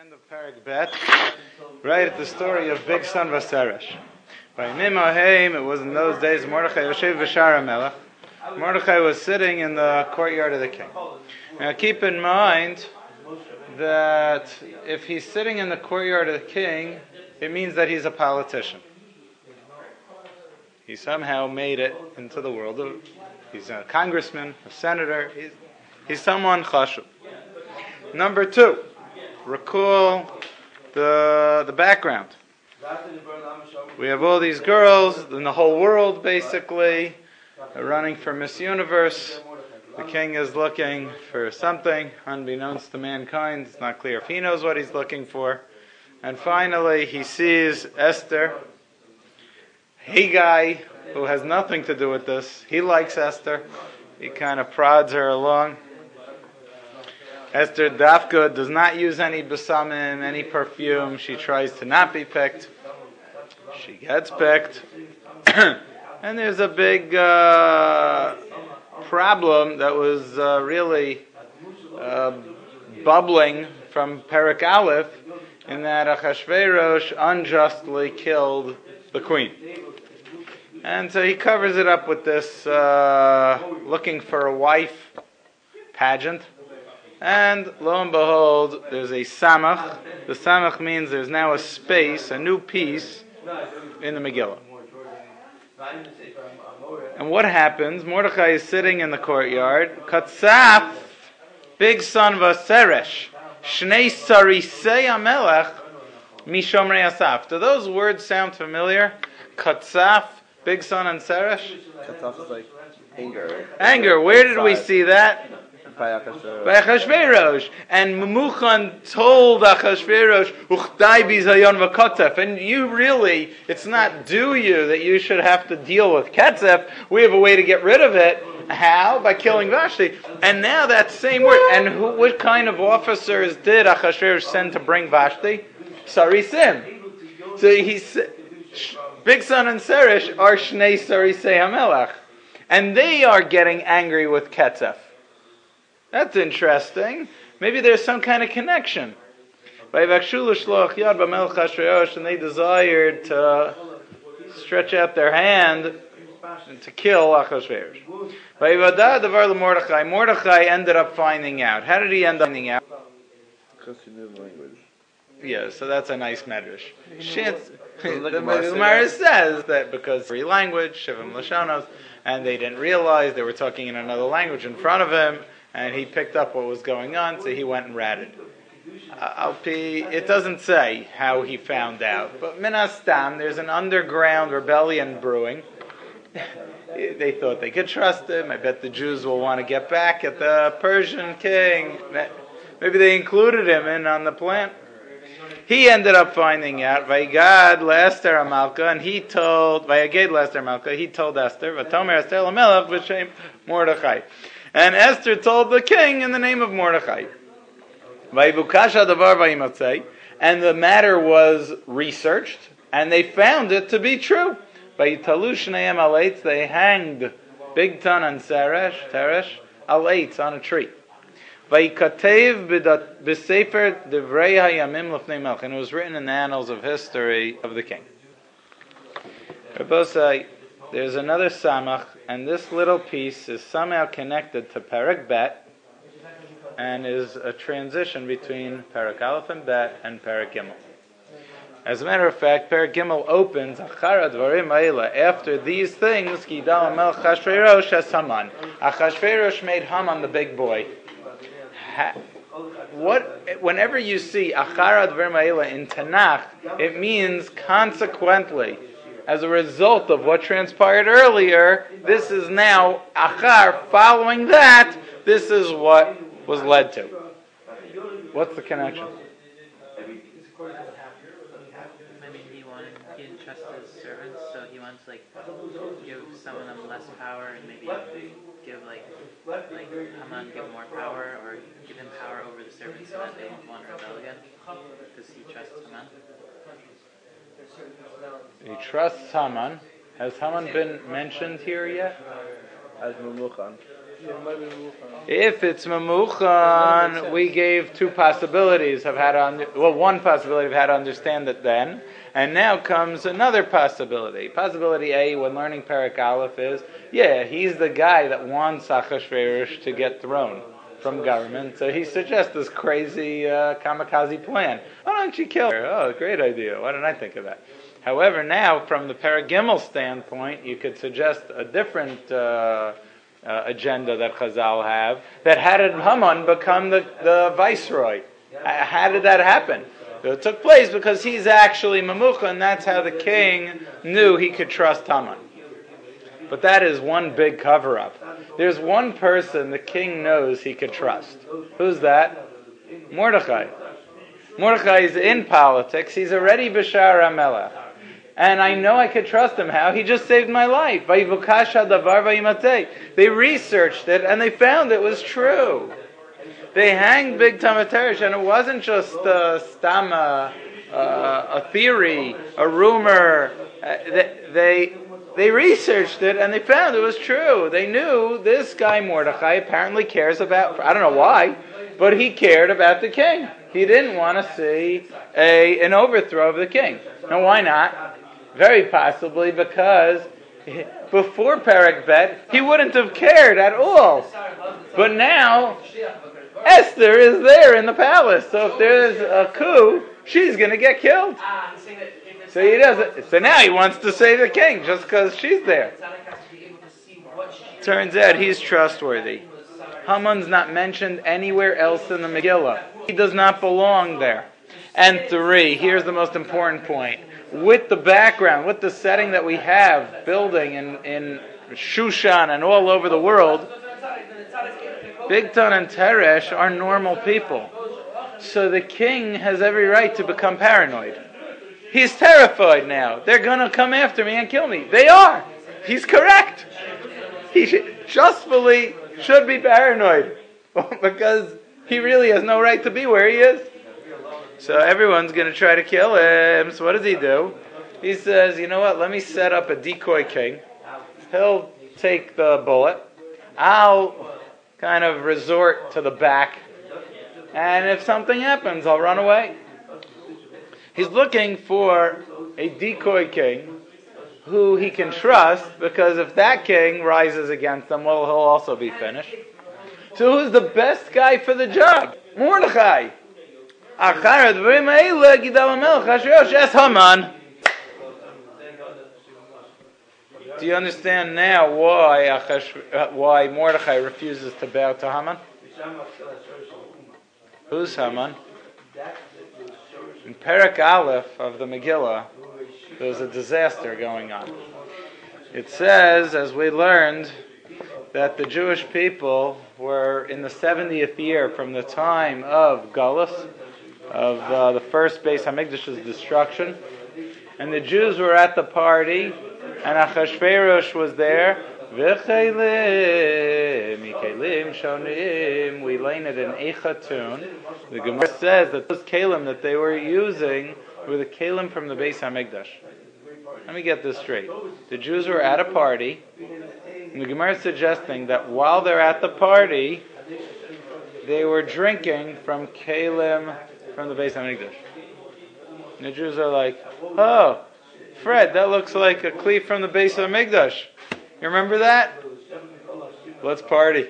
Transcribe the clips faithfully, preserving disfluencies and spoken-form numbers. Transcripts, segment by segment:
end of Perek Bet, right at the story of Big Son Vaseresh. By Mimaheim, it was in those days, Mordechai Yoshev B'Shara Melech. Mordechai was sitting in the courtyard of the king. Now keep in mind that if he's sitting in the courtyard of the king, it means that he's a politician. He somehow made it into the world of, he's a congressman, a senator, he's, he's someone chashuv. Number two, recall the the background. We have all these girls in the whole world, basically, running for Miss Universe. The king is looking for something, unbeknownst to mankind. It's not clear if he knows what he's looking for. And finally, he sees Esther, Hegai, who has nothing to do with this. He likes Esther. He kind of prods her along. Esther Dafka does not use any besamim, any perfume. She tries to not be picked. She gets picked. And there's a big uh, problem that was uh, really uh, bubbling from Perek Aleph, in that Achashverosh unjustly killed the queen. And so he covers it up with this uh, looking for a wife pageant. And lo and behold, there's a samach. The samach means there's now a space, a new piece in the Megillah. And what happens? Mordechai is sitting in the courtyard. Katsaf, big son Vaseresh, Shnei Sarisei Amelech, Mishomrei Asaf. Do those words sound familiar? Katsaf, big son and Seresh? Katsaf is like anger. Anger. Where did we see that? By Achashverosh. By Achashverosh. And Memuchan told Achashverosh, Uchdai bizayon v'katzef. And you really, it's not do you that you should have to deal with Katzef. We have a way to get rid of it. How? By killing Vashti. And now that same word. And who, what kind of officers did Achashverosh send to bring Vashti? Sarisim. So he's, Big Son and Seresh are Shnei Sarisei HaMelech. And they are getting angry with Katzef. That's interesting. Maybe there's some kind of connection. And they desired to stretch out their hand and to kill Achashverosh. Mordechai ended up finding out. How did he end up finding out? Because he knew the language. Yeah, so that's a nice medrash. The Gemara says that because free language, Shivim Lashonos, and they didn't realize they were talking in another language in front of him, and he picked up what was going on, so he went and ratted. Uh, it doesn't say how he found out, but minastam, there's an underground rebellion brewing. They thought they could trust him. I bet the Jews will want to get back at the Persian king. Maybe they included him in on the plan. He ended up finding out, Vaygad le'Esther Amalka, and he told, Vayaged le'Esther Amalka, he told Esther, Vatomer Esther l'Melech v'shem Mordechai. And Esther told the king in the name of Mordechai. Vayvukasha davar vayimatzei, and the matter was researched, and they found it to be true. Vayitalu shneim al eitz, they hanged Big Ton and Seresh, Teresh, al eitz, on a tree. Vayikatev b'sefer divrei hayamim lefnei melech, and it was written in the annals of history of the king. Rabbosai, there's another samach, and this little piece is somehow connected to Perek Bet, and is a transition between Perek Aleph and Bet and Perek Gimel. As a matter of fact, Perek Gimel opens Achar advarim ha'ela. After these things, Gidal Melech Achashverosh as Haman. Achashverosh made Haman the big boy. Ha, what? Whenever you see Achar advarim ha'ela in Tanakh, it means consequently, as a result of what transpired earlier, this is now Achar. Following that, this is what was led to. What's the connection? I mean, he wanted, he didn't trust his servants, so he wants to like give some of them less power and maybe give like like Haman give more power or give him power over the servants so that they won't rebel again. Does he trust Haman? He trusts Haman. Has Haman been mentioned here yet? As Memuchan. If it's Mamuchan, we gave two possibilities of how to, under, well, one possibility of how to understand it then, and now comes another possibility. Possibility A, when learning Perek Aleph, is, yeah, he's the guy that wants Achashverosh to get thrown from government, so he suggests this crazy uh, kamikaze plan. Why don't you kill her? Oh, great idea. Why didn't I think of that? However, now, from the Perek Gimel standpoint, you could suggest a different uh, uh, agenda that Chazal have, that how did Haman become the, the viceroy? How did that happen? It took place because he's actually Mamucha, and that's how the king knew he could trust Haman. But that is one big cover-up. There's one person the king knows he could trust. Who's that? Mordechai. Mordechai is in politics. He's already Bashar HaMelech. And I know I could trust him. How? He just saved my life. They researched it, and they found it was true. They hanged Big Tamaterish, and it wasn't just a stama, uh, a theory, a rumor. Uh, they, they they researched it, and they found it was true. They knew this guy Mordechai apparently cares about, I don't know why, but he cared about the king. He didn't want to see a an overthrow of the king. Now, why not? Very possibly because before Perek Bet, he wouldn't have cared at all. But now, Esther is there in the palace, so if there's a coup, she's going to get killed. So he doesn't. So now he wants to save the king just because she's there. Turns out he's trustworthy. Haman's not mentioned anywhere else in the Megillah. He does not belong there. And three, here's the most important point. With the background, with the setting that we have building in, in Shushan and all over the world, Bigtan and Teresh are normal people. So the king has every right to become paranoid. He's terrified now. They're going to come after me and kill me. They are. He's correct. He should, justfully should be paranoid because he really has no right to be where he is. So everyone's going to try to kill him. So what does he do? He says, you know what, let me set up a decoy king. He'll take the bullet. I'll kind of resort to the back. And if something happens, I'll run away. He's looking for a decoy king who he can trust, because if that king rises against him, well, he'll also be finished. So who's the best guy for the job? Mordechai. Do you understand now why why Mordechai refuses to bow to Haman? Who's Haman? In Perek Aleph of the Megillah, there was a disaster going on. It says, as we learned, that the Jewish people were in the seventieth year from the time of Galus, of uh, the first Beis Hamikdash's destruction, and the Jews were at the party, and Achashverosh was there. We learn it in Echatun. The Gemara says that those kalim that they were using were the kalim from the Beis Hamikdash. Let me get this straight. The Jews were at a party, and the Gemara is suggesting that while they're at the party, they were drinking from kalim from the Beis Hamikdash. And the Jews are like, oh, Fred, that looks like a cleave from the Beis Hamikdash. You remember that? Let's party.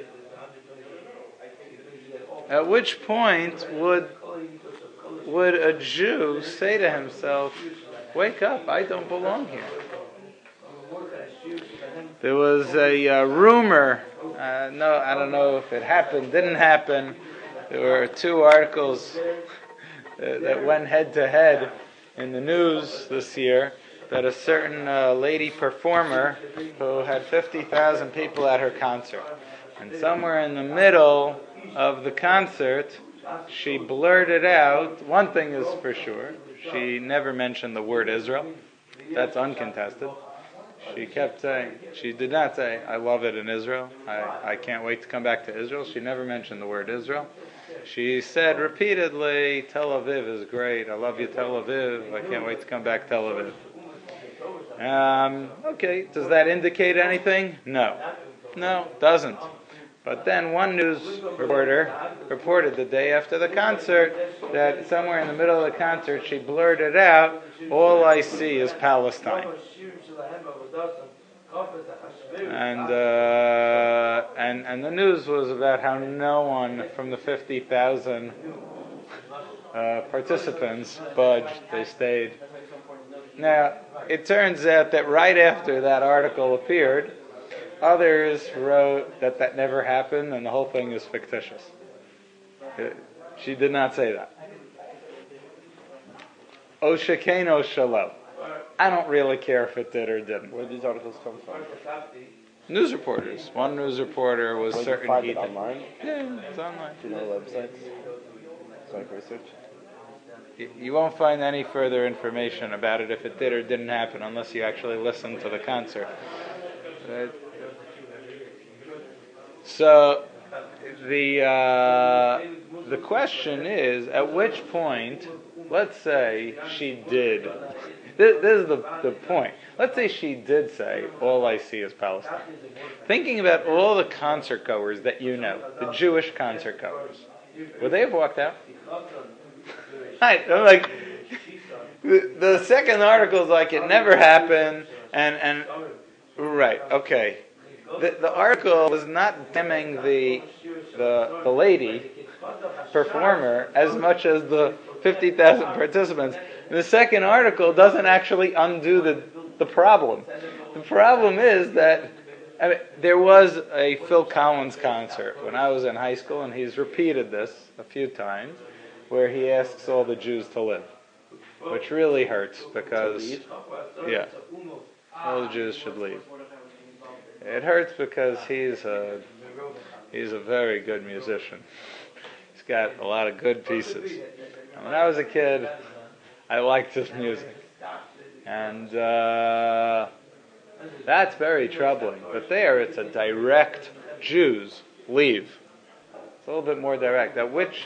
At which point would would a Jew say to himself, wake up, I don't belong here. There was a uh, rumor, uh, no, I don't know if it happened, didn't happen. There were two articles that, that went head to head in the news this year, that a certain uh, lady performer who had fifty thousand people at her concert. And somewhere in the middle of the concert, she blurted out, one thing is for sure, she never mentioned the word Israel. That's uncontested. She kept saying, she did not say, I love it in Israel. I, I can't wait to come back to Israel. She never mentioned the word Israel. She said repeatedly, Tel Aviv is great. I love you, Tel Aviv. I can't wait to come back, Tel Aviv. Um, okay, does that indicate anything? No. No, doesn't. But then one news reporter reported the day after the concert that somewhere in the middle of the concert she blurted out, "All I see is Palestine." And, uh, and and the news was about how no one from the fifty thousand uh, participants budged. They stayed. Now, it turns out that right after that article appeared, others wrote that that never happened and the whole thing is fictitious. She did not say that. O shekeno shalom. I don't really care if it did or didn't. Where did these articles come from? News reporters. One news reporter was Where certain you find he it online? Yeah, it's online. Do you know the websites? So I can research. You, you won't find any further information about it if it did or didn't happen unless you actually listen to the concert. Right? So the uh, the question is, at which point, let's say she did. This, this is the, the point. Let's say she did say, "All I see is Palestine." Thinking about all the concert goers that you know, the Jewish concert goers, would they have walked out? Right, I'm like, the, the second article is like it never happened, and and right, okay. The, the article was not damning the the the lady performer as much as the fifty thousand participants. And the second article doesn't actually undo the the problem. The problem is that I mean, there was a Phil Collins concert when I was in high school, and he's repeated this a few times, where he asks all the Jews to live, which really hurts because yeah, all the Jews should leave. It hurts because he's a he's a very good musician. He's got a lot of good pieces. And when I was a kid, I liked his music, and uh, that's very troubling. But there, it's a direct Jews leave. It's a little bit more direct. At which,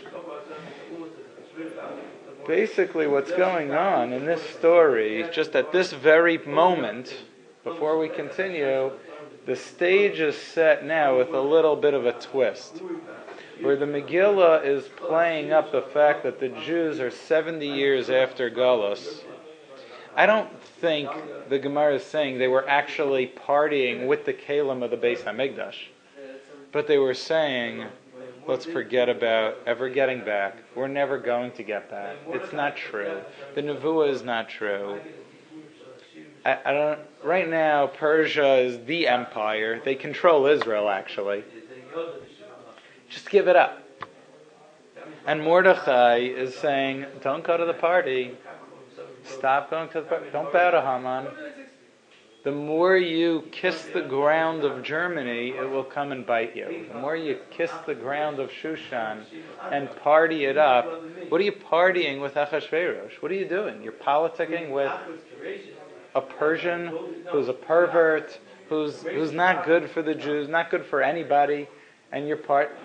basically, what's going on in this story, just at this very moment, before we continue, the stage is set now with a little bit of a twist, where the Megillah is playing up the fact that the Jews are seventy years after Galus. I don't think the Gemara is saying they were actually partying with the Kalim of the Beis HaMikdash, but they were saying, let's forget about ever getting back. We're never going to get back. It's not true. The Nevuah is not true. I, I don't. Right now, Persia is the empire. They control Israel, actually. Just give it up. And Mordechai is saying, don't go to the party. Stop going to the party. Don't bow to Haman. The more you kiss the ground of Germany, it will come and bite you. The more you kiss the ground of Shushan and party it up, what are you partying with Achashverosh? What are you doing? You're politicking with a Persian who's a pervert, who's who's not good for the Jews, not good for anybody, and you're part.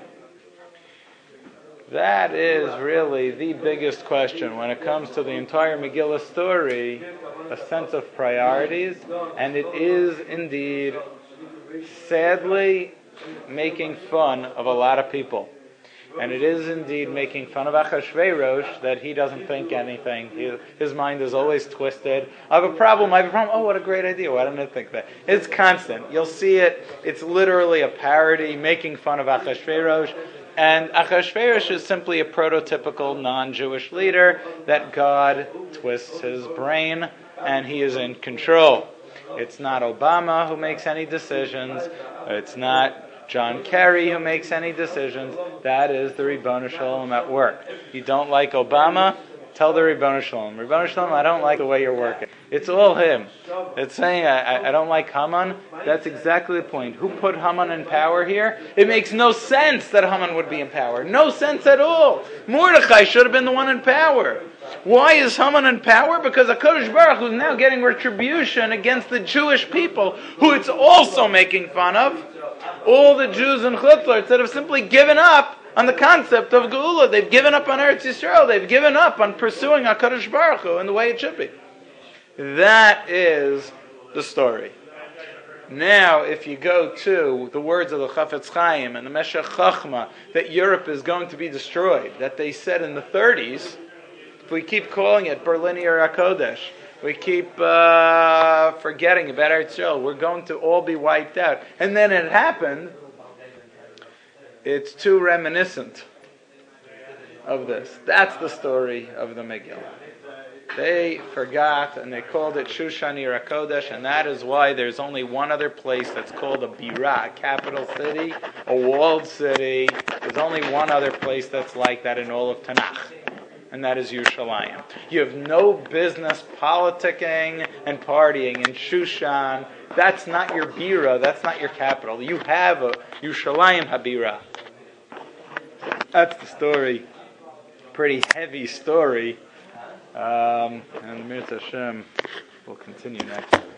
That is really the biggest question when it comes to the entire Megillah story, a sense of priorities, and it is indeed, sadly, making fun of a lot of people. And it is indeed making fun of Achashverosh that he doesn't think anything. He, his mind is always twisted. I have a problem, I have a problem. Oh, what a great idea. Why didn't I think that? It's constant. You'll see it. It's literally a parody making fun of Achashverosh. And Achashverosh is simply a prototypical non-Jewish leader that God twists his brain and he is in control. It's not Obama who makes any decisions. It's not John Kerry who makes any decisions. That is the Ribbono Shel Olam at work. You don't like Obama? Tell the Ribbono Shel Olam. Ribbono Shel Olam, I don't like the way you're working. It's all him. It's saying, I, I don't like Haman. That's exactly the point. Who put Haman in power here? It makes no sense that Haman would be in power. No sense at all. Mordechai should have been the one in power. Why is Haman in power? Because HaKadosh Baruch Hu is now getting retribution against the Jewish people, who it's also making fun of. All the Jews in Chutz La'aretz that have simply given up on the concept of Geula. They've given up on Eretz Yisrael. They've given up on pursuing HaKadosh Baruch Hu in the way it should be. That is the story. Now, if you go to the words of the Chafetz Chaim and the Meshech Chachma, that Europe is going to be destroyed, that they said in the thirties, if we keep calling it Berlin HaKodesh, we keep uh, forgetting about Eretz Yisrael, we're going to all be wiped out. And then it happened. It's too reminiscent of this. That's the story of the Megillah. They forgot and they called it Shushan Ir HaKodesh, and that is why there's only one other place that's called a Birah, a capital city, a walled city. There's only one other place that's like that in all of Tanakh, and that is Yerushalayim. You have no business politicking and partying in Shushan. That's not your Birah, that's not your capital. You have a Yerushalayim HaBirah. That's the story. Pretty heavy story. Um, and Mirza Hashem will continue next.